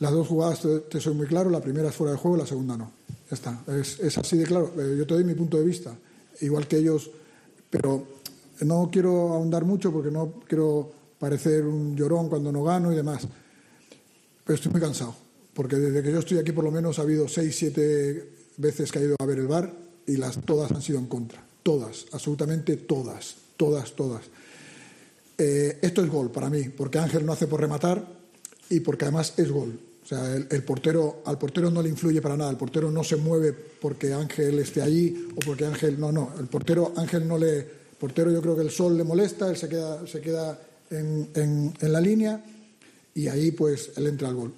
Las dos jugadas, te soy muy claro, la primera es fuera de juego, la segunda no. Ya está, es así de claro. Yo te doy mi punto de vista, igual que ellos, pero no quiero ahondar mucho porque no quiero parecer un llorón cuando no gano y demás. Pero estoy muy cansado, porque desde que yo estoy aquí por lo menos ha habido 6, 7 veces que he ido a ver el VAR y todas han sido en contra. Todas, absolutamente todas. Esto es gol para mí, porque Ángel no hace por rematar y porque además es gol. O sea, al portero no le influye para nada. El portero no se mueve porque Ángel esté allí o porque Ángel... No. El portero yo creo que el sol le molesta, él se queda en la línea y ahí pues él entra al gol.